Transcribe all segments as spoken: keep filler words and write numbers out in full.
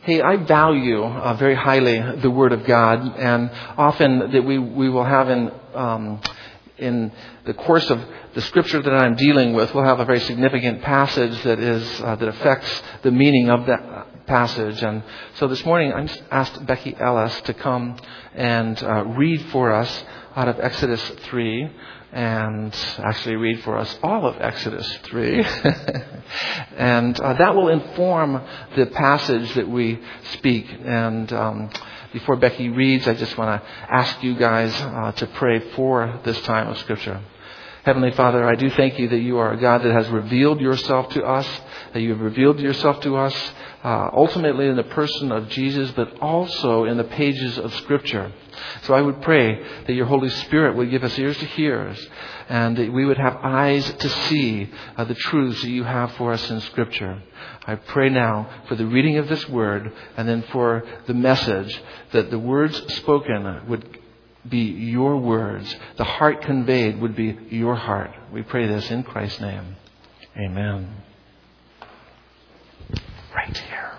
Hey, I value uh, very highly the Word of God, and often that we, we will have in um, in the course of the Scripture that I'm dealing with, we'll have a very significant passage that is uh, that affects the meaning of that passage. And so this morning I asked Becky Ellis to come and uh, read for us out of Exodus three. And actually read for us all of Exodus three. And uh, that will inform the passage that we speak. And um, before Becky reads, I just want to ask you guys uh, to pray for this time of Scripture. Heavenly Father, I do thank you that you are a God that has revealed yourself to us, that you have revealed yourself to us uh, ultimately in the person of Jesus, but also in the pages of Scripture. So I would pray that your Holy Spirit would give us ears to hear, and that we would have eyes to see uh, the truths that you have for us in Scripture. I pray now for the reading of this word, and then for the message, that the words spoken would be your words. The heart conveyed would be your heart. We pray this in Christ's name. Amen. Right here.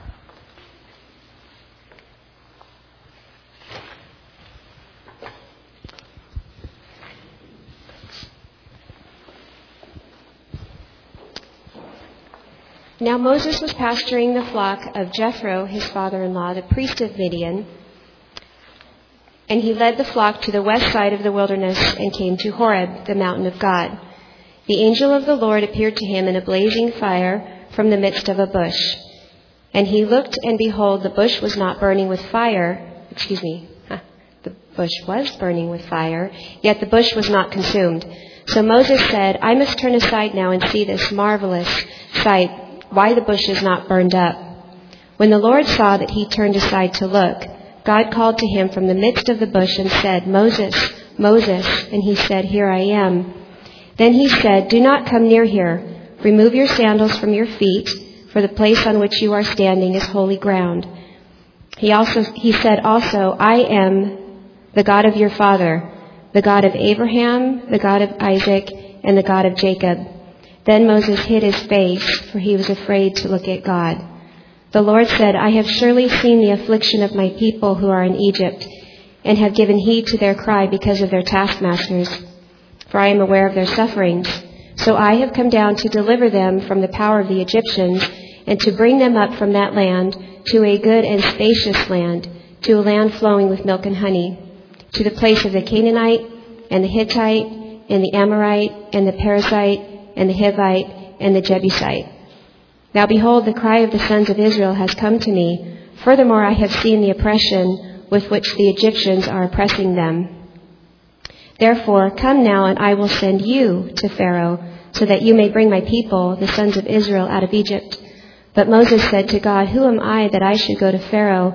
Now Moses was pasturing the flock of Jethro, his father-in-law, the priest of Midian, and he led the flock to the west side of the wilderness and came to Horeb, the mountain of God. The angel of the Lord appeared to him in a blazing fire from the midst of a bush. And he looked, and behold, the bush was not burning with fire. Excuse me. Huh. The bush was burning with fire, yet the bush was not consumed. So Moses said, I must turn aside now and see this marvelous sight, why the bush is not burned up. When the Lord saw that he turned aside to look, God called to him from the midst of the bush and said, Moses, Moses. And he said, Here I am. Then he said, Do not come near here. Remove your sandals from your feet, for the place on which you are standing is holy ground. He also, he said also, I am the God of your father, the God of Abraham, the God of Isaac, and the God of Jacob. Then Moses hid his face, for he was afraid to look at God. The Lord said, I have surely seen the affliction of my people who are in Egypt, and have given heed to their cry because of their taskmasters, for I am aware of their sufferings. So I have come down to deliver them from the power of the Egyptians, and to bring them up from that land to a good and spacious land, to a land flowing with milk and honey, to the place of the Canaanite, and the Hittite, and the Amorite, and the Perizzite, and the Hivite, and the Jebusite. Now behold, the cry of the sons of Israel has come to me. Furthermore, I have seen the oppression with which the Egyptians are oppressing them. Therefore, come now, and I will send you to Pharaoh, so that you may bring my people, the sons of Israel, out of Egypt. But Moses said to God, Who am I that I should go to Pharaoh,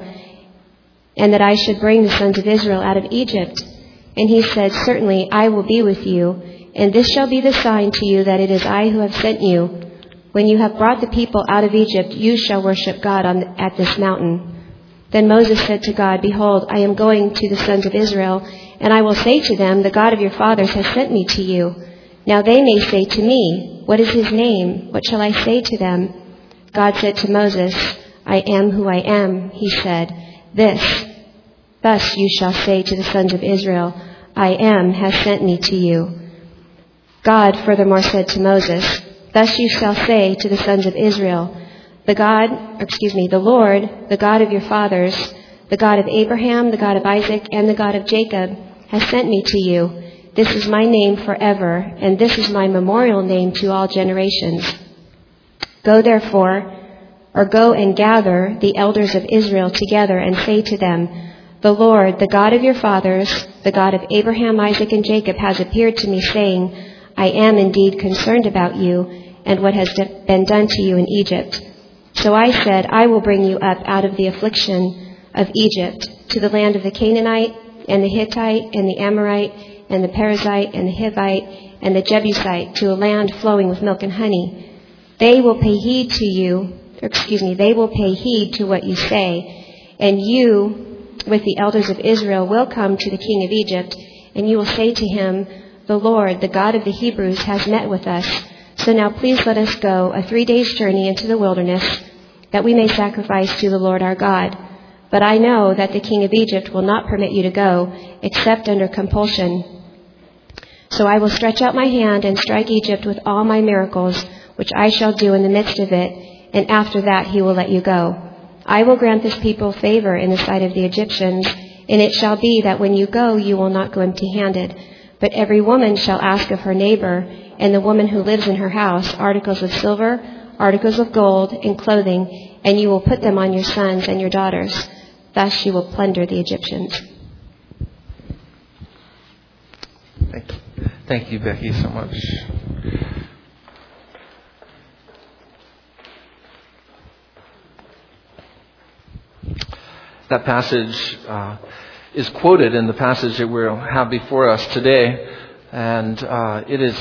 and that I should bring the sons of Israel out of Egypt? And he said, Certainly I will be with you, and this shall be the sign to you that it is I who have sent you. When you have brought the people out of Egypt, you shall worship God on, at this mountain. Then Moses said to God, Behold, I am going to the sons of Israel, and I will say to them, The God of your fathers has sent me to you. Now they may say to me, What is his name? What shall I say to them? God said to Moses, I am who I am. He said, This, thus you shall say to the sons of Israel, I am has sent me to you. God furthermore said to Moses, Thus you shall say to the sons of Israel, The God, or excuse me, the Lord, the God of your fathers, the God of Abraham, the God of Isaac, and the God of Jacob, has sent me to you. This is my name forever, and this is my memorial name to all generations. Go therefore, or go and gather the elders of Israel together and say to them, The Lord, the God of your fathers, the God of Abraham, Isaac, and Jacob, has appeared to me, saying, I am indeed concerned about you and what has been done to you in Egypt. So I said, I will bring you up out of the affliction of Egypt to the land of the Canaanite, and the Hittite, and the Amorite, and the Perizzite, and the Hivite, and the Jebusite, to a land flowing with milk and honey. They will pay heed to you, or excuse me, they will pay heed to what you say, and you, with the elders of Israel, will come to the king of Egypt, and you will say to him, The Lord, the God of the Hebrews, has met with us. So now please let us go a three days' journey into the wilderness, that we may sacrifice to the Lord our God. But I know that the king of Egypt will not permit you to go, except under compulsion. So I will stretch out my hand and strike Egypt with all my miracles, which I shall do in the midst of it, and after that he will let you go. I will grant this people favor in the sight of the Egyptians, and it shall be that when you go, you will not go empty-handed. But every woman shall ask of her neighbor, and the woman who lives in her house, articles of silver, articles of gold, and clothing, and you will put them on your sons and your daughters. Thus you will plunder the Egyptians. Thank you, Thank you Becky, so much. That passage uh, is quoted in the passage that we'll have before us today, and uh, it is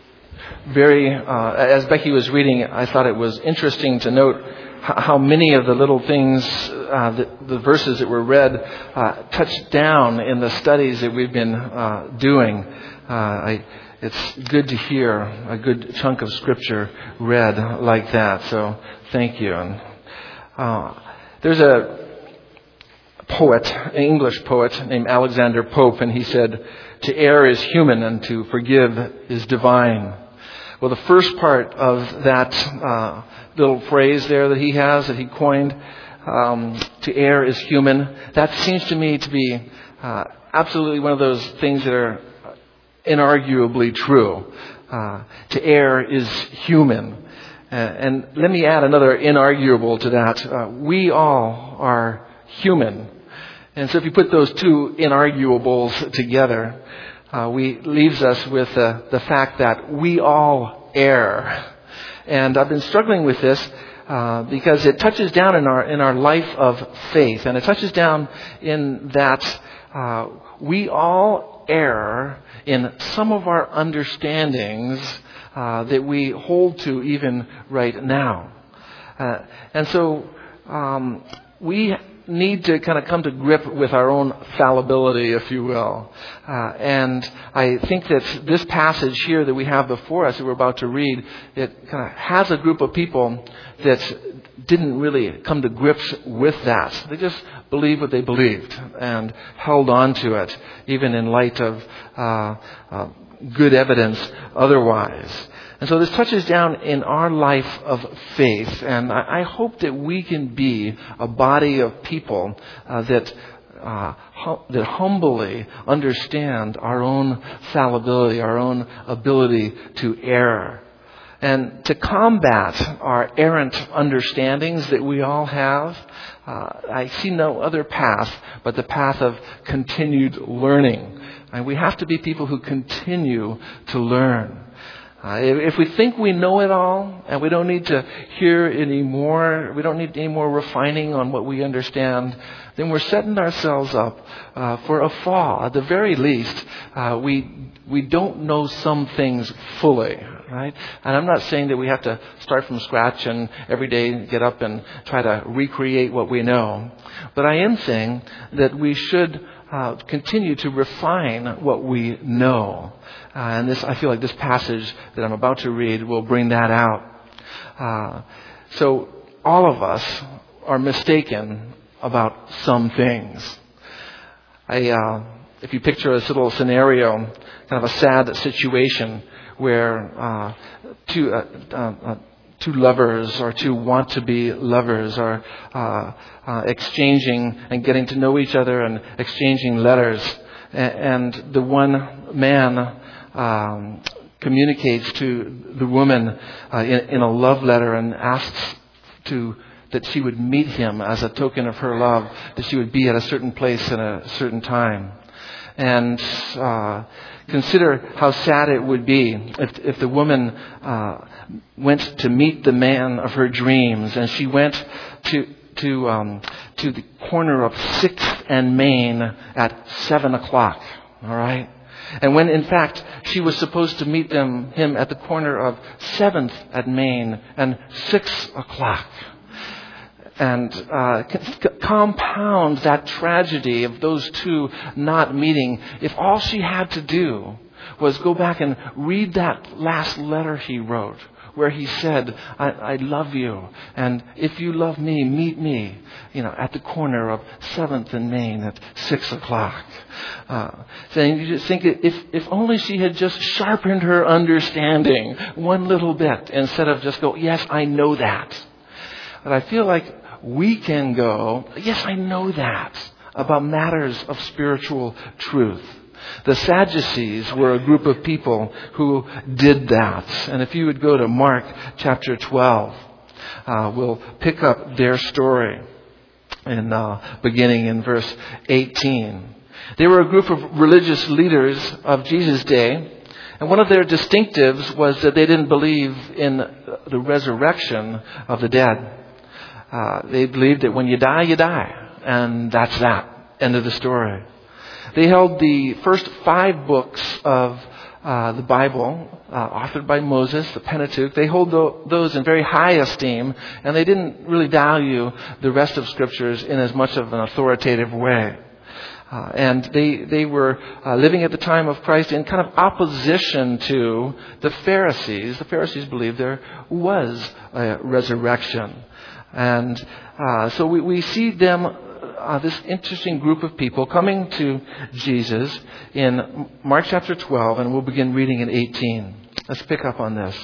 very, uh, as Becky was reading, I thought it was interesting to note how many of the little things, uh, the, the verses that were read, uh, touched down in the studies that we've been uh, doing. Uh, I, it's good to hear a good chunk of Scripture read like that, so thank you. And uh, there's a poet, an English poet named Alexander Pope, and he said, "To err is human and to forgive is divine." Well, the first part of that uh, little phrase there that he has, that he coined, um, to err is human, that seems to me to be uh, absolutely one of those things that are inarguably true. Uh, to err is human. Uh, and let me add another inarguable to that. Uh, we all are human. And so if you put those two inarguables together, Uh, we leaves us with uh, the fact that we all err. And I've been struggling with this uh, because it touches down in our in our life of faith, and it touches down in that uh, we all err in some of our understandings uh, that we hold to even right now. Uh, and so um, we need to kind of come to grip with our own fallibility, if you will. Uh, and I think that this passage here that we have before us that we're about to read, it kind of has a group of people that didn't really come to grips with that. They just believed what they believed and held on to it, even in light of uh, uh, good evidence otherwise. And so this touches down in our life of faith, and I, I hope that we can be a body of people uh, that uh, hum, that humbly understand our own fallibility, our own ability to err, and to combat our errant understandings that we all have. Uh, I see no other path but the path of continued learning, and we have to be people who continue to learn. Uh, if we think we know it all and we don't need to hear any more, we don't need any more refining on what we understand, then we're setting ourselves up uh, for a fall. At the very least, uh, we we don't know some things fully, right? And I'm not saying that we have to start from scratch and every day get up and try to recreate what we know. But I am saying that we should Uh, continue to refine what we know. Uh, and this, I feel like this passage that I'm about to read will bring that out. Uh, so all of us are mistaken about some things. I, uh, if you picture this little scenario, kind of a sad situation where uh, two uh, uh, two lovers or two want-to-be lovers are uh, uh, exchanging and getting to know each other and exchanging letters. And the one man um, communicates to the woman uh, in, in a love letter and asks to that she would meet him as a token of her love, that she would be at a certain place at a certain time. And uh, consider how sad it would be if, if the woman uh, went to meet the man of her dreams, and she went to to um, to the corner of Sixth and Main at seven o'clock. All right, and when in fact she was supposed to meet them him at the corner of Seventh at Main and six o'clock. And uh, c- compound that tragedy of those two not meeting, if all she had to do was go back and read that last letter he wrote, where he said, I, I love you. And if you love me, meet me, you know, at the corner of seventh and Main at six o'clock. Uh, saying, you just think if, if only she had just sharpened her understanding one little bit instead of just go, yes, I know that. But I feel like we can go, yes, I know that about matters of spiritual truth. The Sadducees were a group of people who did that. And if you would go to Mark chapter twelve, uh, we'll pick up their story in uh, beginning in verse eighteen. They were a group of religious leaders of Jesus' day. And one of their distinctives was that they didn't believe in the resurrection of the dead. Uh, they believed that when you die, you die. And that's that. End of the story. They held the first five books of uh, the Bible, uh, authored by Moses, the Pentateuch. They hold th- those in very high esteem, and they didn't really value the rest of Scriptures in as much of an authoritative way. Uh, and they they were uh, living at the time of Christ in kind of opposition to the Pharisees. The Pharisees believed there was a resurrection. And uh, so we, we see them, uh, this interesting group of people coming to Jesus in Mark chapter twelve, and we'll begin reading in eighteen. Let's pick up on this.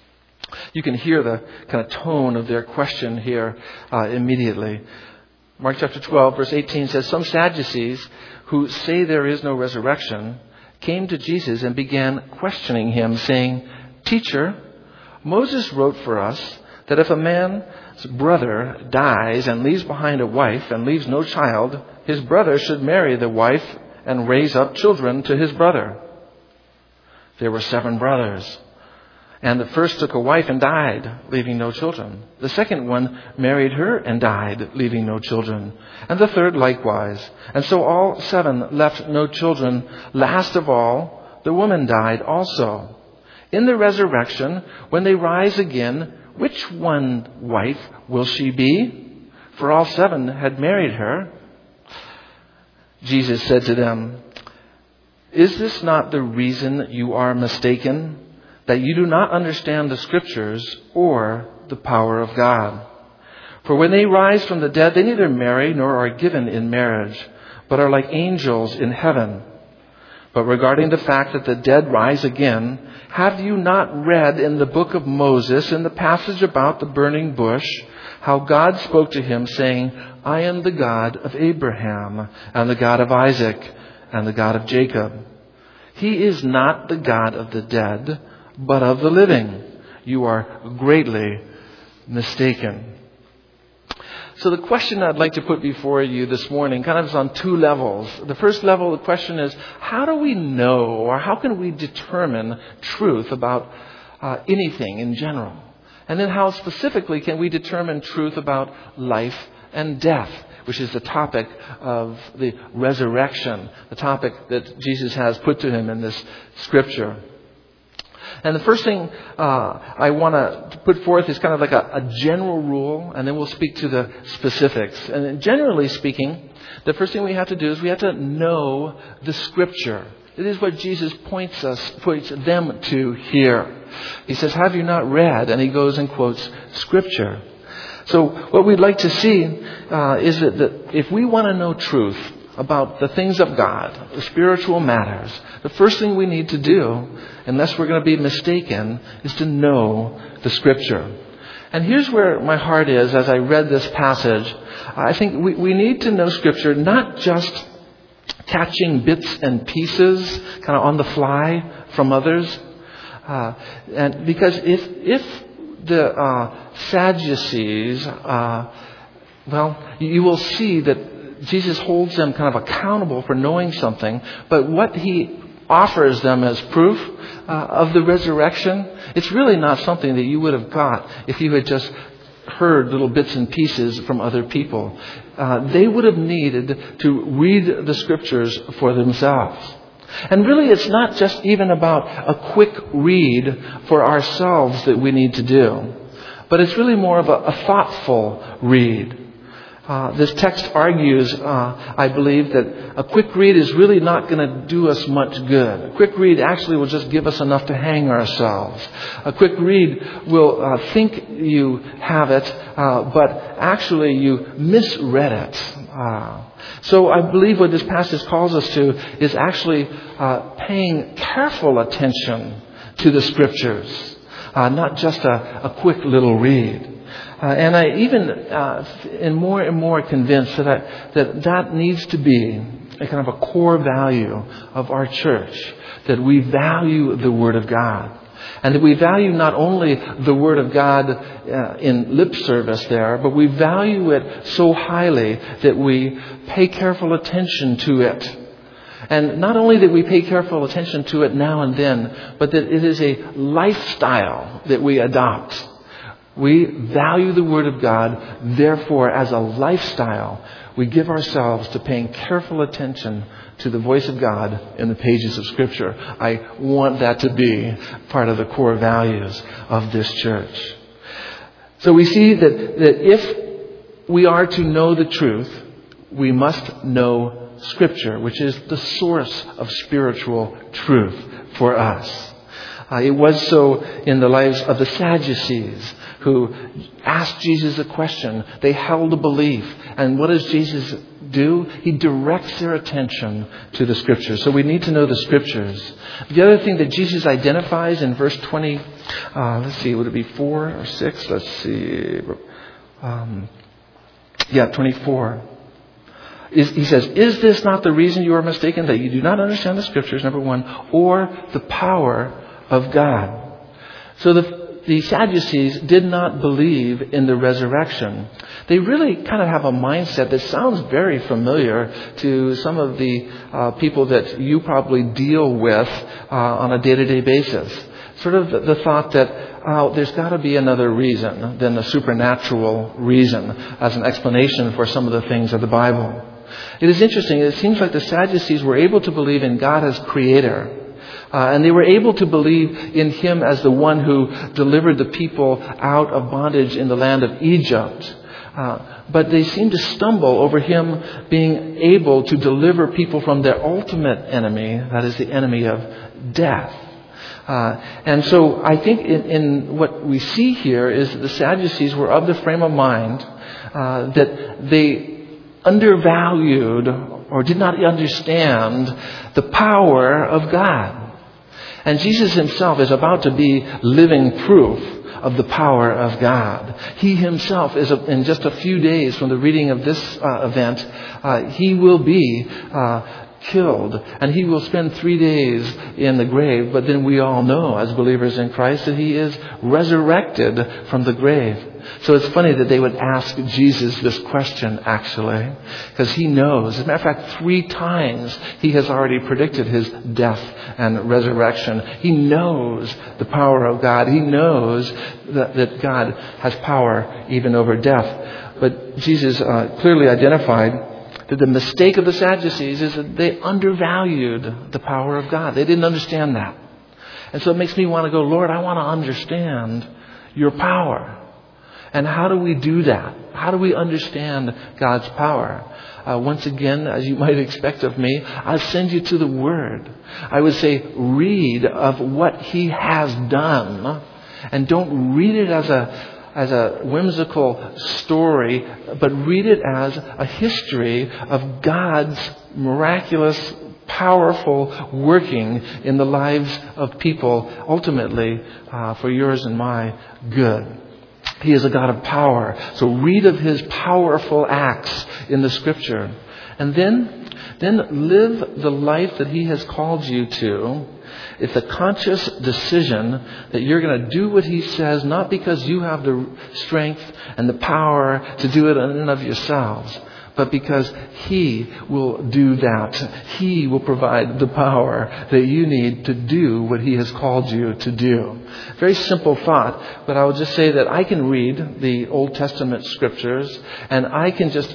You can hear the kind of tone of their question here uh, immediately. Mark chapter twelve, verse eighteen says, some Sadducees who say there is no resurrection came to Jesus and began questioning him, saying, Teacher, Moses wrote for us that if a man's brother dies and leaves behind a wife and leaves no child, his brother should marry the wife and raise up children to his brother. There were seven brothers. And the first took a wife and died, leaving no children. The second one married her and died, leaving no children. And the third likewise. And so all seven left no children. Last of all, the woman died also. In the resurrection, when they rise again, which one wife will she be? For all seven had married her. Jesus said to them, Is this not the reason you are mistaken? That you do not understand the Scriptures or the power of God. For when they rise from the dead, they neither marry nor are given in marriage, but are like angels in heaven. But regarding the fact that the dead rise again, have you not read in the book of Moses, in the passage about the burning bush, how God spoke to him, saying, I am the God of Abraham, and the God of Isaac, and the God of Jacob. He is not the God of the dead, but of the living. You are greatly mistaken. So the question I'd like to put before you this morning kind of is on two levels. The first level, the question is, how do we know, or how can we determine truth about uh, anything in general? And then how specifically can we determine truth about life and death, which is the topic of the resurrection, the topic that Jesus has put to him in this scripture. And the first thing uh, I want to put forth is kind of like a, a general rule, and then we'll speak to the specifics. And then generally speaking, the first thing we have to do is we have to know the Scripture. It is what Jesus points us, points them to here. He says, have you not read? And he goes and quotes Scripture. So what we'd like to see uh, is that, that if we want to know truth about the things of God, the spiritual matters, the first thing we need to do, unless we're going to be mistaken, is to know the Scripture. And here's where my heart is as I read this passage. I think we, we need to know Scripture, not just catching bits and pieces kind of on the fly from others. Uh, and because if if the uh, Sadducees, uh, well, you will see that Jesus holds them kind of accountable for knowing something, but what he offers them as proof uh, of the resurrection, it's really not something that you would have got if you had just heard little bits and pieces from other people. Uh, they would have needed to read the Scriptures for themselves. And really, it's not just even about a quick read for ourselves that we need to do, but it's really more of a, a thoughtful read. Uh, Uh, this text argues, uh, I believe, that a quick read is really not going to do us much good. A quick read actually will just give us enough to hang ourselves. A quick read will uh, think you have it, uh, but actually you misread it. Uh, so I believe what this passage calls us to is actually uh, paying careful attention to the Scriptures, uh, not just a, a quick little read. Uh, and I even uh, am more and more convinced that, I, that that needs to be a kind of a core value of our church, that we value the Word of God. And that we value not only the Word of God uh, in lip service there, but we value it so highly that we pay careful attention to it. And not only that we pay careful attention to it now and then, but that it is a lifestyle that we adopt. We value the Word of God, therefore, as a lifestyle, we give ourselves to paying careful attention to the voice of God in the pages of Scripture. I want that to be part of the core values of this church. So we see that, that if we are to know the truth, we must know Scripture, which is the source of spiritual truth for us. Uh, it was so in the lives of the Sadducees, who asked Jesus a question. They held a belief. And what does Jesus do? He directs their attention to the Scriptures. So we need to know the Scriptures. The other thing that Jesus identifies in verse twenty, uh, let's see, would it be four or six? Let's see. Um, yeah, twenty-four. Is, he says, is this not the reason you are mistaken, that you do not understand the Scriptures, number one, or the power of God? So the The Sadducees did not believe in the resurrection. They really kind of have a mindset that sounds very familiar to some of the uh, people that you probably deal with uh, on a day-to-day basis. Sort of the, the thought that uh, there's got to be another reason than the supernatural reason as an explanation for some of the things of the Bible. It is interesting. It seems like the Sadducees were able to believe in God as creator. Uh, and they were able to believe in Him as the one who delivered the people out of bondage in the land of Egypt. Uh, but they seemed to stumble over Him being able to deliver people from their ultimate enemy, that is the enemy of death. Uh, and so I think in, in what we see here is that the Sadducees were of the frame of mind uh, that they undervalued or did not understand the power of God. And Jesus Himself is about to be living proof of the power of God. He Himself is, in just a few days from the reading of this uh, event, uh, He will be uh, killed. And He will spend three days in the grave. But then we all know, as believers in Christ, that He is resurrected from the grave. So it's funny that they would ask Jesus this question, actually, because He knows. As a matter of fact, three times He has already predicted His death and resurrection. He knows the power of God. He knows that, that God has power even over death. But Jesus uh, clearly identified that the mistake of the Sadducees is that they undervalued the power of God. They didn't understand that. And so it makes me want to go, Lord, I want to understand your power. And how do we do that? How do we understand God's power? Uh, once again, as you might expect of me, I send you to the Word. I would say read of what He has done. And don't read it as a as a whimsical story, but read it as a history of God's miraculous, powerful working in the lives of people, ultimately uh, for yours and my good. He is a God of power. So read of His powerful acts in the Scripture. And then, then live the life that He has called you to. It's a conscious decision that you're going to do what He says, not because you have the strength and the power to do it in and of yourselves, but because He will do that. He will provide the power that you need to do what He has called you to do. Very simple thought, but I will just say that I can read the Old Testament Scriptures and I can just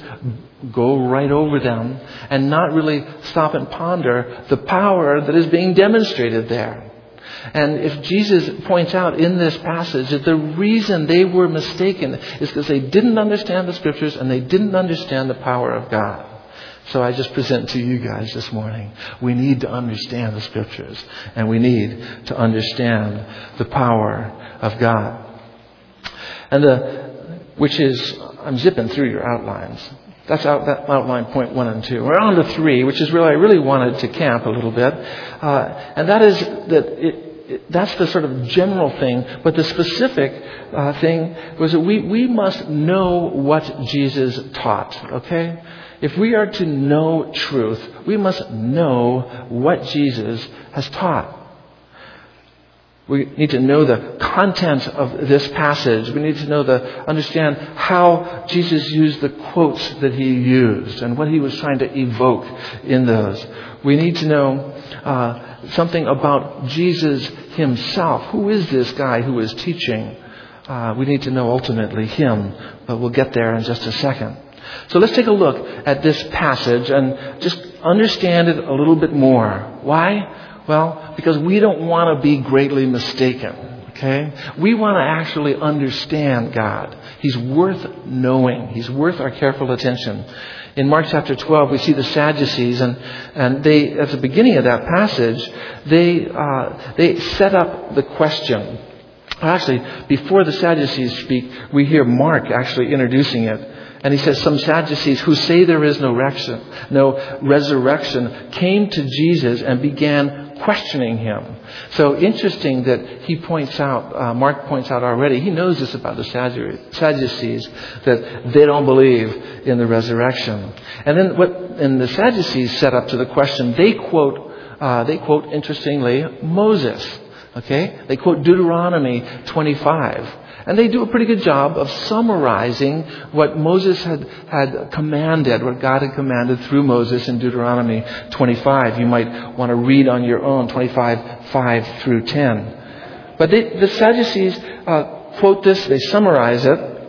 go right over them and not really stop and ponder the power that is being demonstrated there. And if Jesus points out in this passage that the reason they were mistaken is because they didn't understand the Scriptures and they didn't understand the power of God. So I just present to you guys this morning, we need to understand the Scriptures and we need to understand the power of God. And the, which is, I'm zipping through your outlines. That's out, that outline point one and two. We're on to three, which is really, I really wanted to camp a little bit. Uh, and that is that it, it, that's the sort of general thing. But the specific uh, thing was that we, we must know what Jesus taught, okay? If we are to know truth, we must know what Jesus has taught. We need to know the content of this passage. We need to know the, understand how Jesus used the quotes that he used and what he was trying to evoke in those. We need to know uh, something about Jesus himself. Who is this guy who is teaching? Uh, we need to know ultimately him, but we'll get there in just a second. So let's take a look at this passage and just understand it a little bit more. Why? Well, because we don't want to be greatly mistaken, okay? We want to actually understand God. He's worth knowing. He's worth our careful attention. In Mark chapter twelve, we see the Sadducees, and, and they, at the beginning of that passage, they, uh, they set up the question. Actually, before the Sadducees speak, we hear Mark actually introducing it. And he says, some Sadducees who say there is no resurrection, no resurrection came to Jesus and began questioning him. So interesting that he points out, uh, Mark points out already, he knows this about the Sadducees, that they don't believe in the resurrection. And then what, and the Sadducees set up to the question, they quote, uh, they quote, interestingly, Moses. Okay? They quote Deuteronomy twenty-five. And they do a pretty good job of summarizing what Moses had, had commanded, what God had commanded through Moses in Deuteronomy twenty-five. You might want to read on your own, twenty-five, five through ten. But they, the Sadducees uh, quote this, they summarize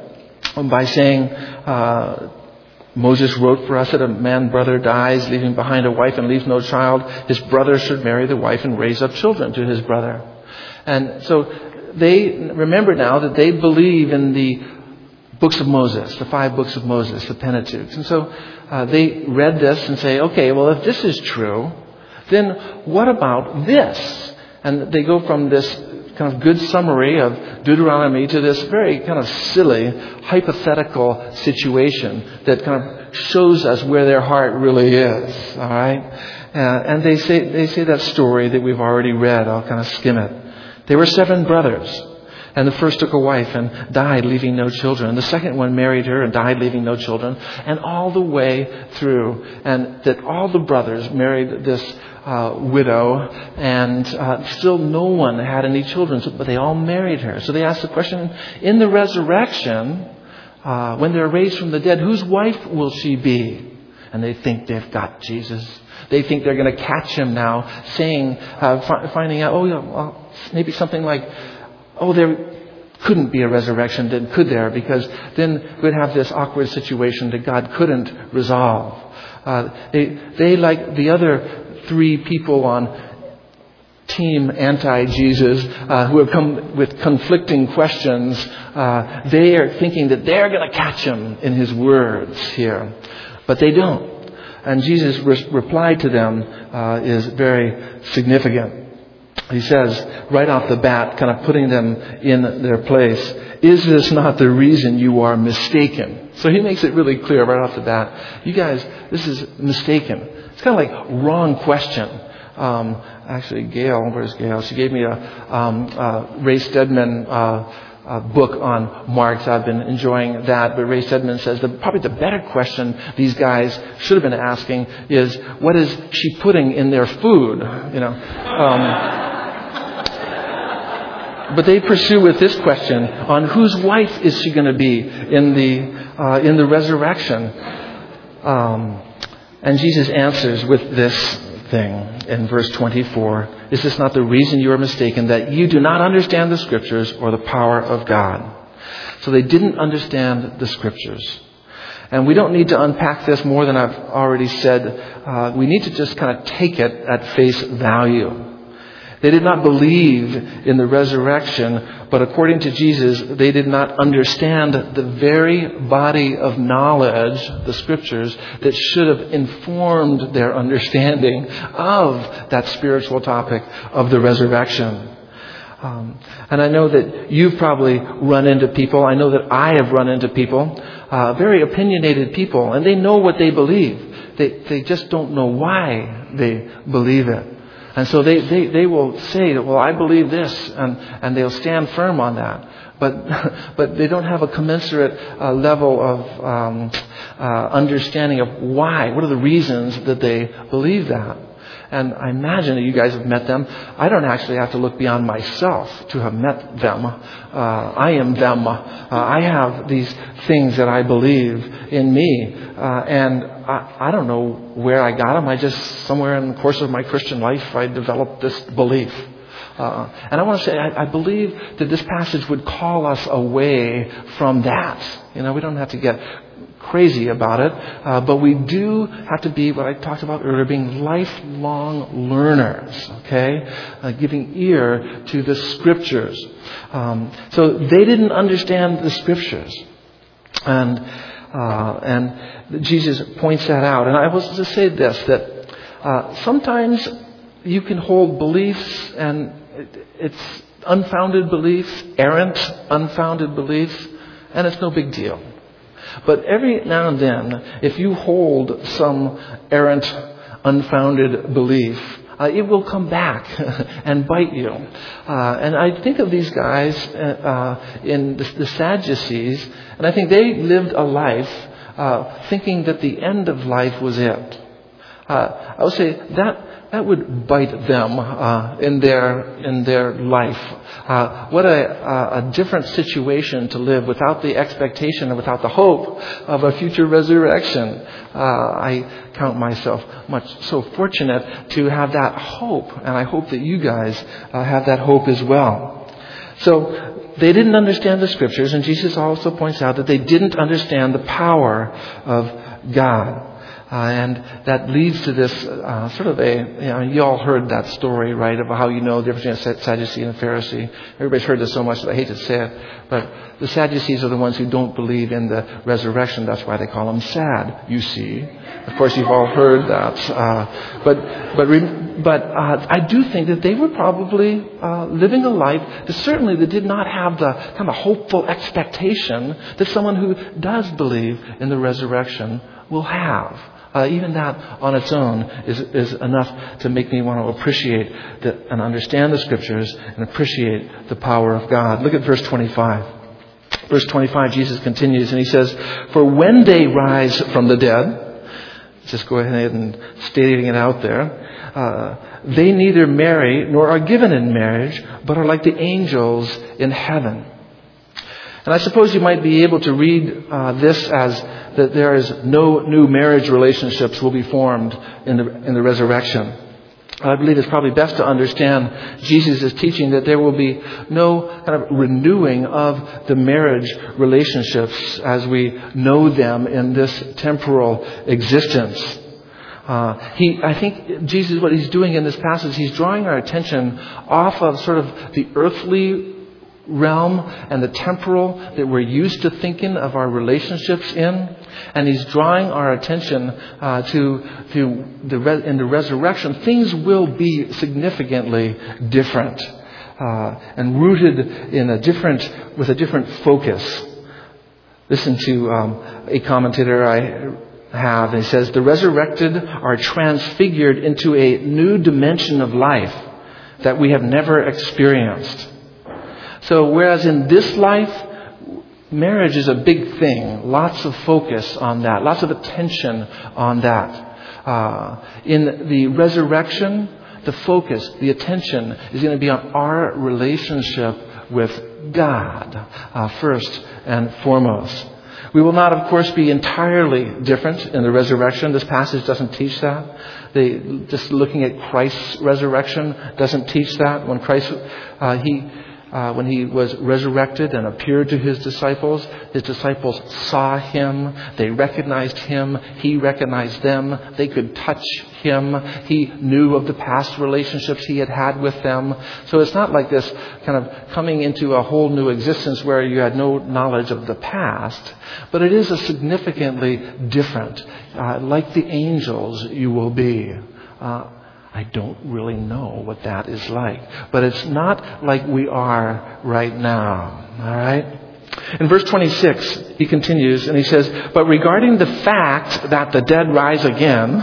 it by saying, uh, Moses wrote for us that a man brother dies, leaving behind a wife and leaves no child. His brother should marry the wife and raise up children to his brother. And so they remember now that they believe in the books of Moses, the five books of Moses, the Pentateuch. And so uh, they read this and say, okay, well, if this is true, then what about this? And they go from this kind of good summary of Deuteronomy to this very kind of silly, hypothetical situation that kind of shows us where their heart really is. All right? Uh, and they say, they say that story that we've already read. I'll kind of skim it. There were seven brothers, and the first took a wife and died, leaving no children. And the second one married her and died, leaving no children. And all the way through, and that all the brothers married this uh, widow, and uh, still no one had any children, but they all married her. So they asked the question, in the resurrection, uh, when they're raised from the dead, whose wife will she be? And they think they've got Jesus. They think they're going to catch him now, saying, uh, fi- finding out, oh, yeah, well, maybe something like, oh, there couldn't be a resurrection, then could there? Because then we'd have this awkward situation that God couldn't resolve. Uh, they, they, like the other three people on Team Anti-Jesus, uh, who have come with conflicting questions, uh, they are thinking that they're going to catch him in his words here. But they don't. And Jesus' re- reply to them uh, is very significant. He says, right off the bat, kind of putting them in their place, is this not the reason you are mistaken? So he makes it really clear right off the bat. You guys, this is mistaken. It's kind of like wrong question. Um, actually, Gail, where's Gail? She gave me a um, uh, Ray Stedman uh Uh, book on Mark. I've been enjoying that. But Ray Stedman says that probably the better question these guys should have been asking is, what is she putting in their food? You know. Um, but they pursue with this question on whose wife is she going to be in the uh, in the resurrection? Um, and Jesus answers with this thing in verse twenty-four. Is this not the reason you are mistaken, that you do not understand the Scriptures or the power of God? So they didn't understand the Scriptures. And we don't need to unpack this more than I've already said. Uh, we need to just kind of take it at face value. They did not believe in the resurrection, but according to Jesus, they did not understand the very body of knowledge, the Scriptures, that should have informed their understanding of that spiritual topic of the resurrection. Um, and I know that you've probably run into people, I know that I have run into people, uh, very opinionated people, and they know what they believe. They, they just don't know why they believe it. And so they, they, they will say, well, I believe this, and, and they'll stand firm on that. But but they don't have a commensurate uh, level of um, uh, understanding of why. What are the reasons that they believe that? And I imagine that you guys have met them. I don't actually have to look beyond myself to have met them. Uh, I am them. Uh, I have these things that I believe in me. Uh, and I, I don't know where I got them. I just, somewhere in the course of my Christian life, I developed this belief. Uh, and I want to say, I, I believe that this passage would call us away from that. You know, we don't have to get crazy about it, uh, but we do have to be what I talked about earlier, being lifelong learners, okay? Uh, giving ear to the Scriptures. Um, so they didn't understand the Scriptures. And uh, and Jesus points that out. And I was to say this, that uh, sometimes you can hold beliefs, and it's unfounded beliefs, errant, unfounded beliefs, and it's no big deal. But every now and then, if you hold some errant, unfounded belief, uh, it will come back and bite you. Uh, and I think of these guys uh, in the, the Sadducees, and I think they lived a life uh, thinking that the end of life was it. Uh, I would say that that would bite them uh, in their in their life. Uh, what a, a different situation to live without the expectation and without the hope of a future resurrection. Uh, I count myself much so fortunate to have that hope, and I hope that you guys uh, have that hope as well. So they didn't understand the Scriptures, and Jesus also points out that they didn't understand the power of God. Uh, and that leads to this uh, sort of a, you know, you all heard that story, right, about how you know the difference between a Sadducee and a Pharisee. Everybody's heard this so much that I hate to say it, but the Sadducees are the ones who don't believe in the resurrection. That's why they call them sad, you see. Of course, you've all heard that. Uh, but but but uh, I do think that they were probably uh, living a life that certainly they did not have the kind of hopeful expectation that someone who does believe in the resurrection will have. Uh, even that on its own is is enough to make me want to appreciate the, and understand the Scriptures and appreciate the power of God. Look at verse twenty-five. Verse twenty-five, Jesus continues and he says, "For when they rise from the dead," just go ahead and stating it out there, uh, "they neither marry nor are given in marriage, but are like the angels in heaven." And I suppose you might be able to read uh, this as that there is no new marriage relationships will be formed in the in the resurrection. I believe it's probably best to understand Jesus' teaching that there will be no kind of renewing of the marriage relationships as we know them in this temporal existence. Uh, he, I think Jesus, what he's doing in this passage, he's drawing our attention off of sort of the earthly realm and the temporal that we're used to thinking of our relationships in, and he's drawing our attention uh, to to the re- in the resurrection. Things will be significantly different uh, and rooted in a different with a different focus. Listen to um, a commentator I have. And he says, "The resurrected are transfigured into a new dimension of life that we have never experienced." So whereas in this life, marriage is a big thing, lots of focus on that, lots of attention on that. Uh, in the resurrection, the focus, the attention is going to be on our relationship with God uh, first and foremost. We will not, of course, be entirely different in the resurrection. This passage doesn't teach that. They, just looking at Christ's resurrection doesn't teach that. When Christ, uh, he... uh, when he was resurrected and appeared to his disciples, his disciples saw him. They recognized him. He recognized them. They could touch him. He knew of the past relationships he had had with them. So it's not like this kind of coming into a whole new existence where you had no knowledge of the past, but it is a significantly different. Uh, like the angels you will be. Uh, I don't really know what that is like. But it's not like we are right now. All right? In verse twenty-six, he continues and he says, "But regarding the fact that the dead rise again,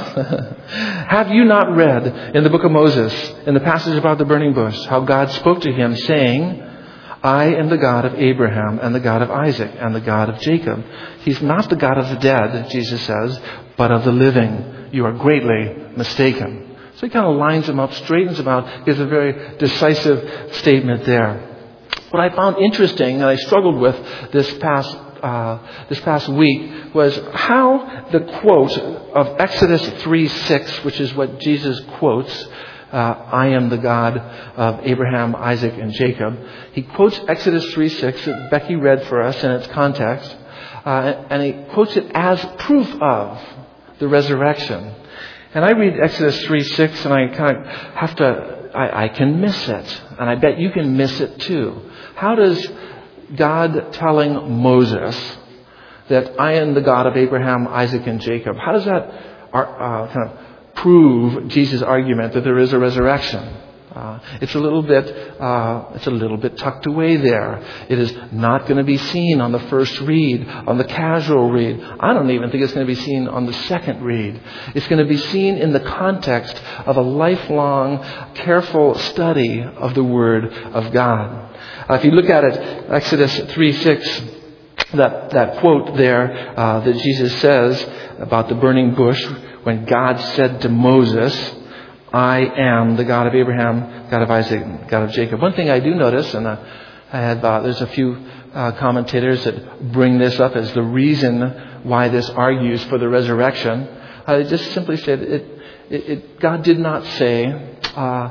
have you not read in the book of Moses, in the passage about the burning bush, how God spoke to him saying, I am the God of Abraham and the God of Isaac and the God of Jacob. He's not the God of the dead," Jesus says, "but of the living. You are greatly mistaken." So he kind of lines them up, straightens them out, gives a very decisive statement there. What I found interesting, and I struggled with this past uh, this past week, was how the quote of Exodus three six, which is what Jesus quotes, uh, "I am the God of Abraham, Isaac, and Jacob." He quotes Exodus three six that Becky read for us in its context, uh, and he quotes it as proof of the resurrection. And I read Exodus three six and I kind of have to, I, I can miss it. And I bet you can miss it too. How does God telling Moses that I am the God of Abraham, Isaac, and Jacob, how does that uh, kind of prove Jesus' argument that there is a resurrection? Uh, it's a little bit, uh, it's a little bit tucked away there. It is not going to be seen on the first read, on the casual read. I don't even think it's going to be seen on the second read. It's going to be seen in the context of a lifelong, careful study of the Word of God. Uh, if you look at it, Exodus three six, that that quote there uh, that Jesus says about the burning bush, when God said to Moses, I am the God of Abraham, God of Isaac, God of Jacob. One thing I do notice, and uh, I had uh, there's a few uh, commentators that bring this up as the reason why this argues for the resurrection. I just simply said it. it, it God did not say uh,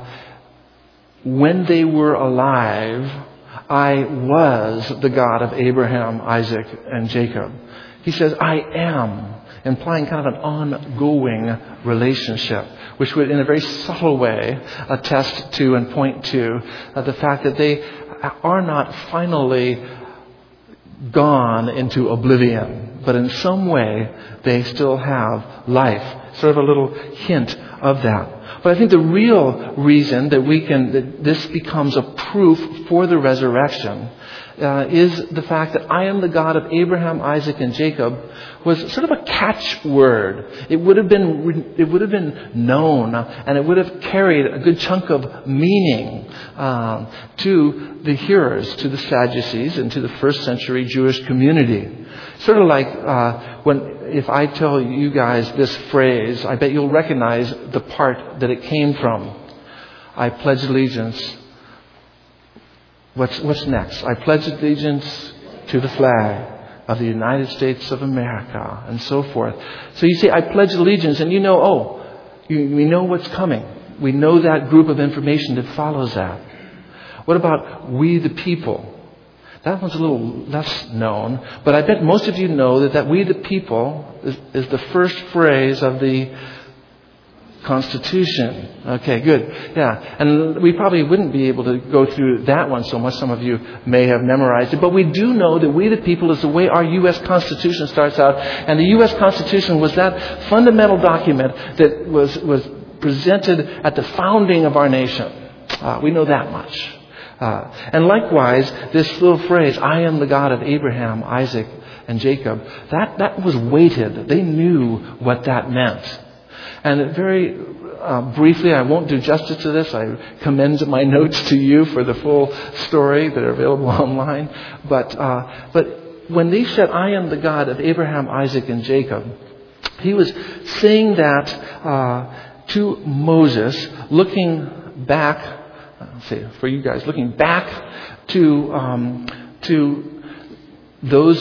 when they were alive, I was the God of Abraham, Isaac, and Jacob. He says, I am, implying kind of an ongoing relationship, which would in a very subtle way attest to and point to uh, the fact that they are not finally gone into oblivion, but in some way they still have life. Sort of a little hint of that. But I think the real reason that we can, that this becomes a proof for the resurrection Uh, is the fact that I am the God of Abraham, Isaac, and Jacob was sort of a catchword. It would have been it would have been known, and it would have carried a good chunk of meaning um, to the hearers, to the Sadducees, and to the first century Jewish community. Sort of like uh, when if I tell you guys this phrase, I bet you'll recognize the part that it came from. I pledge allegiance. What's, what's next? I pledge allegiance to the flag of the United States of America, and so forth. So you say, I pledge allegiance, and you know, oh, you, we know what's coming. We know that group of information that follows that. What about we the people? That one's a little less known, but I bet most of you know that, that we the people is, is the first phrase of the Constitution. Okay, good. Yeah. And we probably wouldn't be able to go through that one so much. Some of you may have memorized it. But we do know that we the people is the way our U S Constitution starts out. And the U S Constitution was that fundamental document that was, was presented at the founding of our nation. Uh, we know that much. Uh, and likewise, this little phrase, I am the God of Abraham, Isaac, and Jacob, that, that was weighted. They knew what that meant. And very uh, briefly, I won't do justice to this. I commend my notes to you for the full story that are available online. But uh, but when they said, I am the God of Abraham, Isaac, and Jacob, he was saying that uh, to Moses, looking back, let's see, for you guys, looking back to um, to those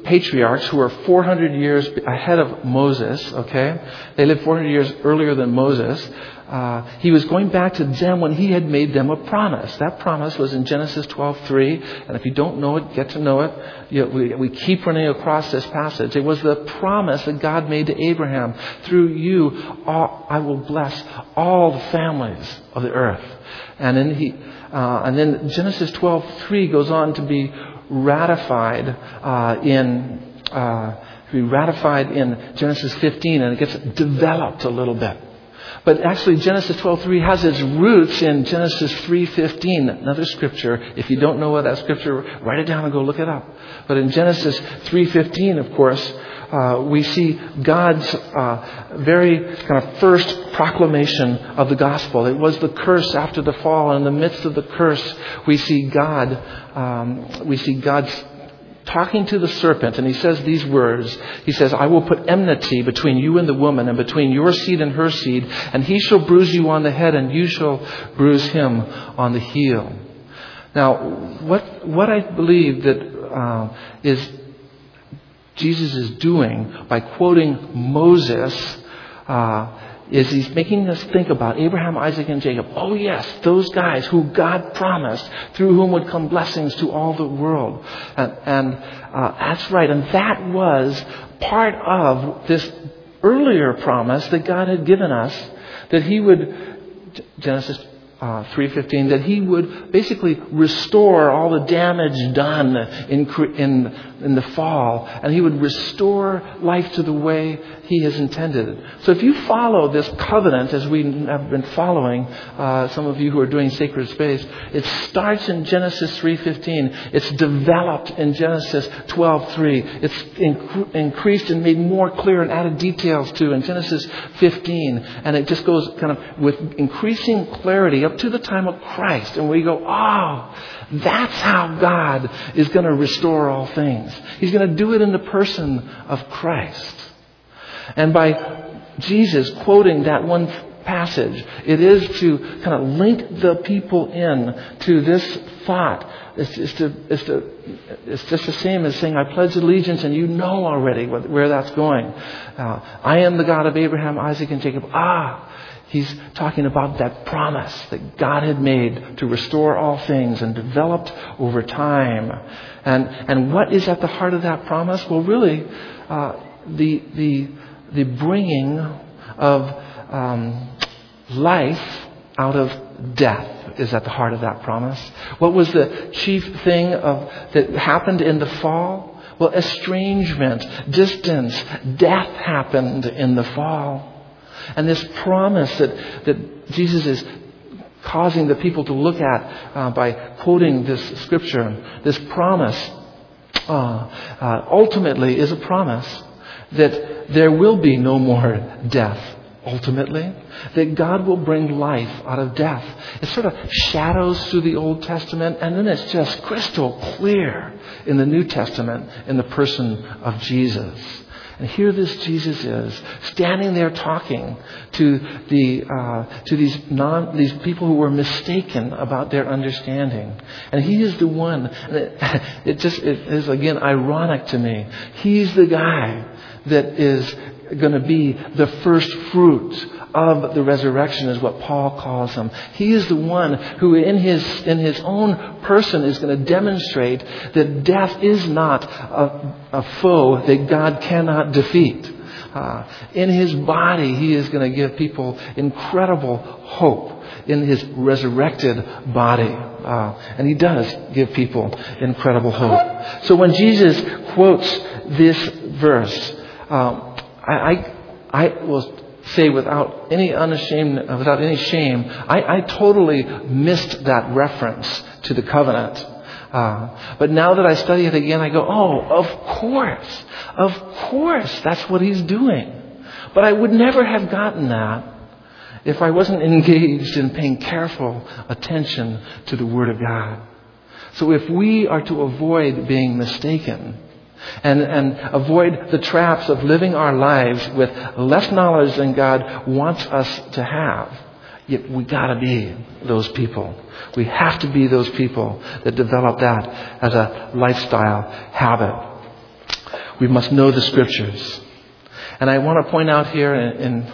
patriarchs who are four hundred years ahead of Moses, okay? They lived four hundred years earlier than Moses. Uh, he was going back to them when he had made them a promise. That promise was in Genesis twelve three. And if you don't know it, get to know it. You know, we, we keep running across this passage. It was the promise that God made to Abraham. Through you, all, I will bless all the families of the earth. And then he, uh, and then Genesis twelve three goes on to be ratified uh, in uh, to be ratified in Genesis fifteen, and it gets developed a little bit. But actually, Genesis twelve three has its roots in Genesis three fifteen, another scripture. If you don't know what that scripture, write it down and go look it up. But in Genesis three fifteen, of course, uh, we see God's uh, very kind of first proclamation of the gospel. It was the curse after the fall, and in the midst of the curse, we see God. Um, we see God's talking to the serpent, and he says these words. He says, I will put enmity between you and the woman, and between your seed and her seed, and he shall bruise you on the head, and you shall bruise him on the heel. Now, what what I believe that uh, is Jesus is doing by quoting Moses uh, is he's making us think about Abraham, Isaac, and Jacob. Oh yes, those guys who God promised, through whom would come blessings to all the world. And, and uh, that's right. And that was part of this earlier promise that God had given us, that he would, Genesis uh, three fifteen, that he would basically restore all the damage done in, in, in the fall. And he would restore life to the way he has intended. So if you follow this covenant, as we have been following, uh, some of you who are doing Sacred Space, it starts in Genesis three fifteen. It's developed in Genesis twelve three. It's inc- increased and made more clear and added details to in Genesis fifteen. And it just goes kind of with increasing clarity up to the time of Christ. And we go, oh, that's how God is going to restore all things. He's going to do it in the person of Christ. And by Jesus quoting that one passage, it is to kind of link the people in to this thought. It's, it's, to, it's, to, it's just the same as saying, I pledge allegiance, and you know already what, where that's going. Uh, I am the God of Abraham, Isaac, and Jacob. Ah, he's talking about that promise that God had made to restore all things and developed over time. And and what is at the heart of that promise? Well, really, uh, the the the bringing of um, life out of death is at the heart of that promise. What was the chief thing of that happened in the fall? Well, estrangement, distance, death happened in the fall. And this promise that, that Jesus is causing the people to look at uh, by quoting this scripture, this promise uh, uh, ultimately is a promise that there will be no more death. Ultimately, that God will bring life out of death. It sort of shadows through the Old Testament, and then it's just crystal clear in the New Testament in the person of Jesus. And here this Jesus is standing there talking to the uh, to these non these people who were mistaken about their understanding, and he is the one. And it, it just it is again ironic to me. He's the guy that is going to be the first fruit of the resurrection, is what Paul calls him. He is the one who in his in his own person is going to demonstrate that death is not a, a foe that God cannot defeat. Uh, in his body, he is going to give people incredible hope in his resurrected body. Uh, and he does give people incredible hope. So when Jesus quotes this verse, um, I, I, I will say without any unashamed, without any shame, I, I totally missed that reference to the covenant. Uh, but now that I study it again, I go, oh, of course, of course, that's what he's doing. But I would never have gotten that if I wasn't engaged in paying careful attention to the Word of God. So if we are to avoid being mistaken, And, and avoid the traps of living our lives with less knowledge than God wants us to have, yet we got to be those people. We have to be those people that develop that as a lifestyle habit. We must know the Scriptures. And I want to point out here in,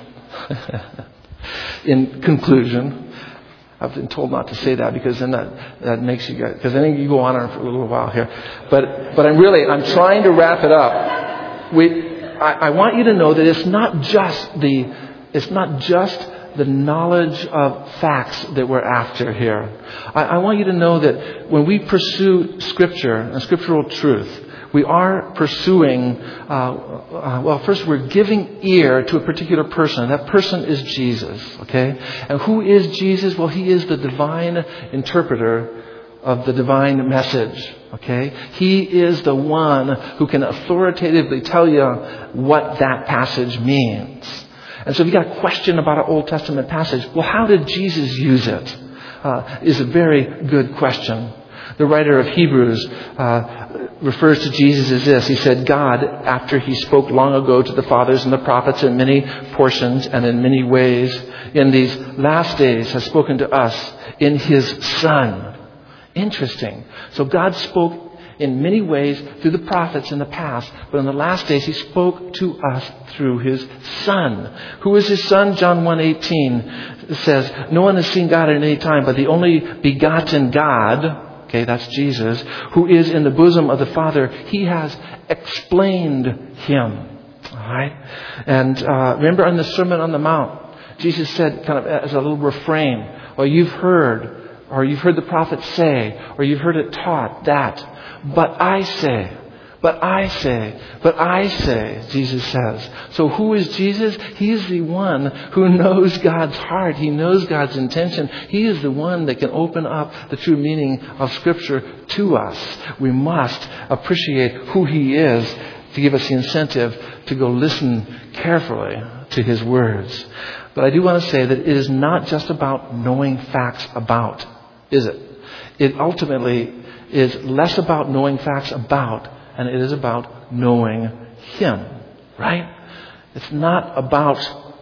in, in conclusion, I've been told not to say that because then that, that makes you guys, because then you go on for a little while here. But, but I'm really, I'm trying to wrap it up. We, I, I want you to know that it's not just the, it's not just the knowledge of facts that we're after here. I, I want you to know that when we pursue Scripture and scriptural truth, we are pursuing, uh, uh, well, first we're giving ear to a particular person. That person is Jesus, okay? And who is Jesus? Well, He is the divine interpreter of the divine message, okay? He is the one who can authoritatively tell you what that passage means. And so if you've got a question about an Old Testament passage, well, how did Jesus use it? Uh, is a very good question. The writer of Hebrews uh, refers to Jesus as this. He said, God, after He spoke long ago to the fathers and the prophets in many portions and in many ways, in these last days has spoken to us in His Son. Interesting. So God spoke in many ways through the prophets in the past, but in the last days He spoke to us through His Son. Who is His Son? John one eighteen says, no one has seen God at any time, but the only begotten God, okay, that's Jesus, who is in the bosom of the Father, He has explained Him. All right? And uh, remember on the Sermon on the Mount, Jesus said kind of as a little refrain, well, you've heard, or you've heard the prophets say, or you've heard it taught that, but I say, but I say, but I say, Jesus says. So who is Jesus? He is the one who knows God's heart. He knows God's intention. He is the one that can open up the true meaning of Scripture to us. We must appreciate who He is to give us the incentive to go listen carefully to His words. But I do want to say that it is not just about knowing facts about, is it? It ultimately is less about knowing facts about, and it is about knowing Him, right? It's not about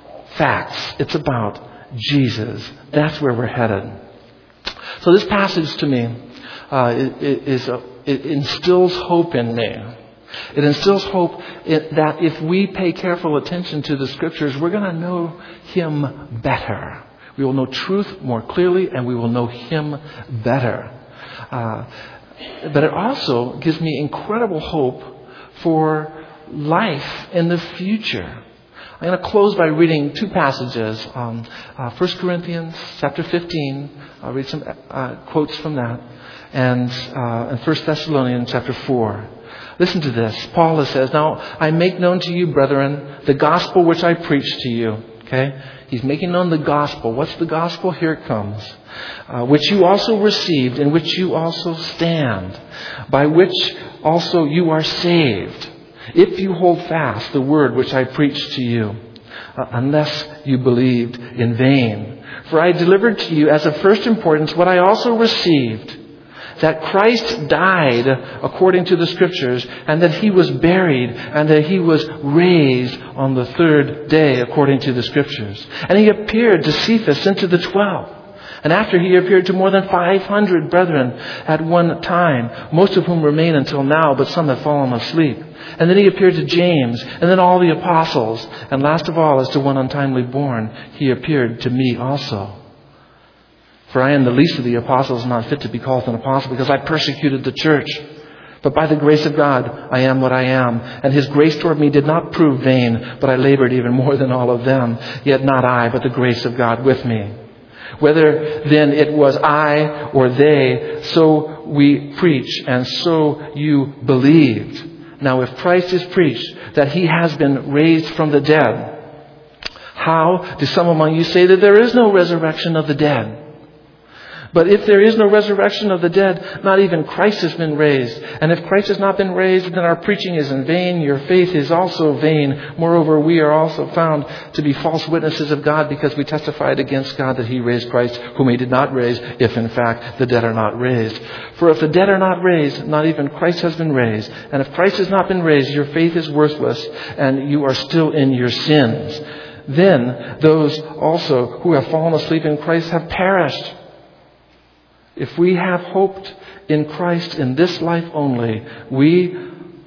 facts. It's about Jesus. That's where we're headed. So this passage to me uh, is a, it instills hope in me. It instills hope in, that if we pay careful attention to the Scriptures, we're going to know Him better. We will know truth more clearly, and we will know Him better. Uh, But it also gives me incredible hope for life in the future. I'm going to close by reading two passages. Um, uh, First Corinthians chapter fifteen. I'll read some uh, quotes from that. And, uh, and First Thessalonians chapter four. Listen to this. Paul says, now I make known to you, brethren, the gospel which I preached to you. Okay? He's making known the gospel. What's the gospel? Here it comes. Uh, which you also received, in which you also stand, by which also you are saved, if you hold fast the word which I preached to you, uh, unless you believed in vain. For I delivered to you as of first importance what I also received, that Christ died according to the Scriptures, and that He was buried, and that He was raised on the third day according to the Scriptures. And He appeared to Cephas and to the twelve. And after He appeared to more than five hundred brethren at one time, most of whom remain until now, but some have fallen asleep. And then He appeared to James, and then all the apostles. And last of all, as to one untimely born, He appeared to me also. For I am the least of the apostles, not fit to be called an apostle, because I persecuted the church. But by the grace of God, I am what I am. And His grace toward me did not prove vain, but I labored even more than all of them. Yet not I, but the grace of God with me. Whether then it was I or they, so we preach, and so you believed. Now if Christ is preached that He has been raised from the dead, how do some among you say that there is no resurrection of the dead? But if there is no resurrection of the dead, not even Christ has been raised. And if Christ has not been raised, then our preaching is in vain. Your faith is also vain. Moreover, we are also found to be false witnesses of God, because we testified against God that He raised Christ, whom He did not raise, if in fact the dead are not raised. For if the dead are not raised, not even Christ has been raised. And if Christ has not been raised, your faith is worthless, and you are still in your sins. Then those also who have fallen asleep in Christ have perished. If we have hoped in Christ in this life only, we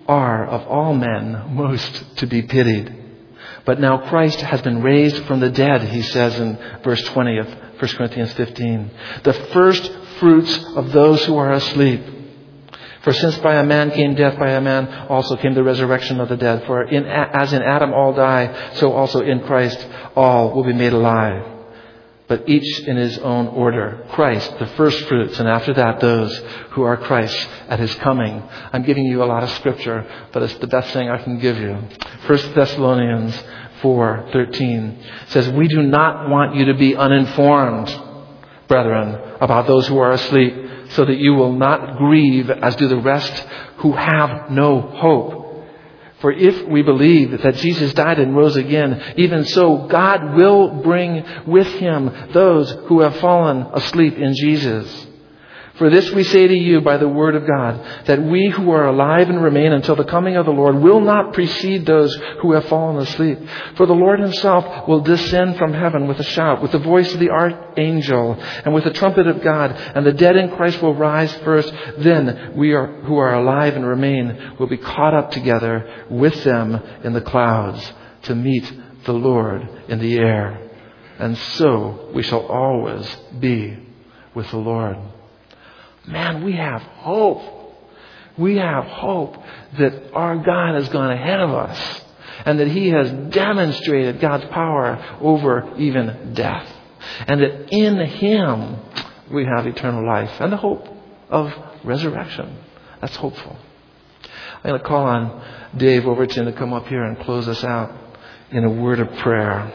are of all men most to be pitied. But now Christ has been raised from the dead, he says in verse twenty of First Corinthians fifteen. The first fruits of those who are asleep. For since by a man came death, by a man also came the resurrection of the dead. For in, as in Adam all die, so also in Christ all will be made alive. But each in his own order. Christ, the first fruits, and after that those who are Christ at his coming. I'm giving you a lot of scripture, but it's the best thing I can give you. First Thessalonians four thirteen says, we do not want you to be uninformed, brethren, about those who are asleep, so that you will not grieve as do the rest who have no hope. For if we believe that Jesus died and rose again, even so God will bring with him those who have fallen asleep in Jesus. For this we say to you by the word of God, that we who are alive and remain until the coming of the Lord will not precede those who have fallen asleep. For the Lord himself will descend from heaven with a shout, with the voice of the archangel, and with the trumpet of God, and the dead in Christ will rise first. Then we are, who are alive and remain will be caught up together with them in the clouds to meet the Lord in the air. And so we shall always be with the Lord. Man, we have hope. We have hope that our God has gone ahead of us and that he has demonstrated God's power over even death. And that in him we have eternal life and the hope of resurrection. That's hopeful. I'm going to call on Dave Overton to come up here and close us out in a word of prayer.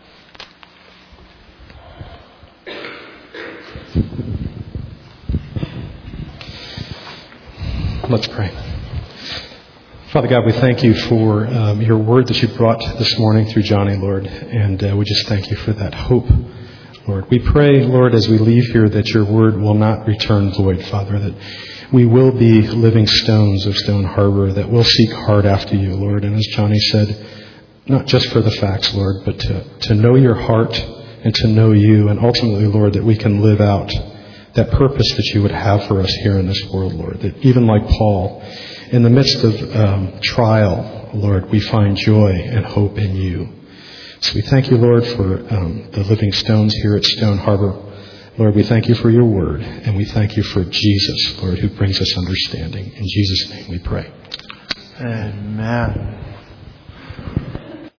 Let's pray. Father God, we thank you for um, your word that you brought this morning through Johnny, Lord. And uh, we just thank you for that hope, Lord. We pray, Lord, as we leave here that your word will not return void, Father, that we will be living stones of Stone Harbor, that will seek hard after you, Lord. And as Johnny said, not just for the facts, Lord, but to, to know your heart and to know you. And ultimately, Lord, that we can live out that purpose that you would have for us here in this world, Lord. That even like Paul, in the midst of um, trial, Lord, we find joy and hope in you. So we thank you, Lord, for um, the living stones here at Stone Harbor. Lord, we thank you for your word, and we thank you for Jesus, Lord, who brings us understanding. In Jesus' name we pray. Amen.